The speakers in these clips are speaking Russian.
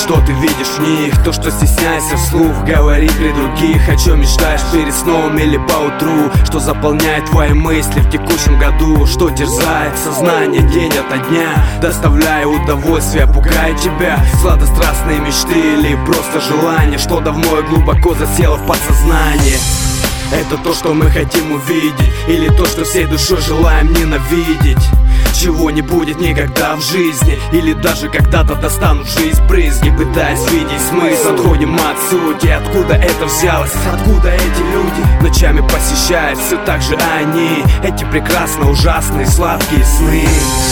что ты видишь в них, то, что стесняешься вслух говорить при других. О чем мечтаешь перед сном или поутру, что заполняет твои мысли в текущем году, что терзает сознание день ото дня, доставляя удовольствие, пугая тебя. Сладострастные мечты или просто желание, что давно и глубоко засело в подсознание. Это то, что мы хотим увидеть, или то, что всей душой желаем ненавидеть. Чего не будет никогда в жизни, или даже когда-то достанут жизнь брызги, пытаясь видеть смысл. Отходим от сути, откуда это взялось, откуда эти люди ночами посещают все так же они, эти прекрасно ужасные сладкие сны.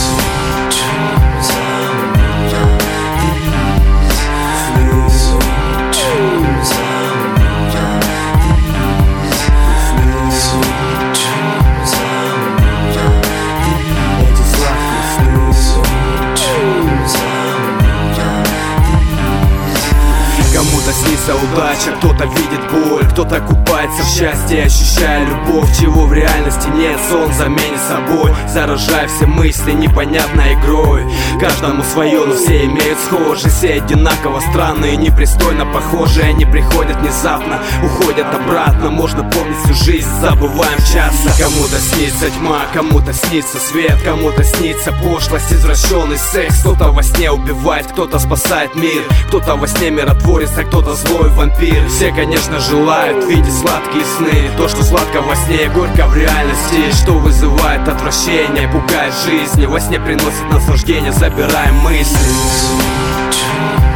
Кому-то снится удача, кто-то видит боль, кто-то купается в счастье, ощущая любовь, чего в реальности нет. Сон заменит собой, заражая все мысли непонятной игрой. Каждому свое, но все имеют схожие, все одинаково странные, непристойно похожие. Они приходят внезапно, уходят обратно. Можно помнить всю жизнь, забываем часто. Кому-то снится тьма, кому-то снится свет, кому-то снится пошлость, извращенный секс. Кто-то во сне убивает, кто-то спасает мир, кто-то во сне миротворец, а кто-то злой вампир. Все, конечно, желают видеть сладкие сны, то, что сладко во сне и горько в реальности, что вызывает отвращение, пугает жизни. Во сне приносит наслаждение, забираем мысли.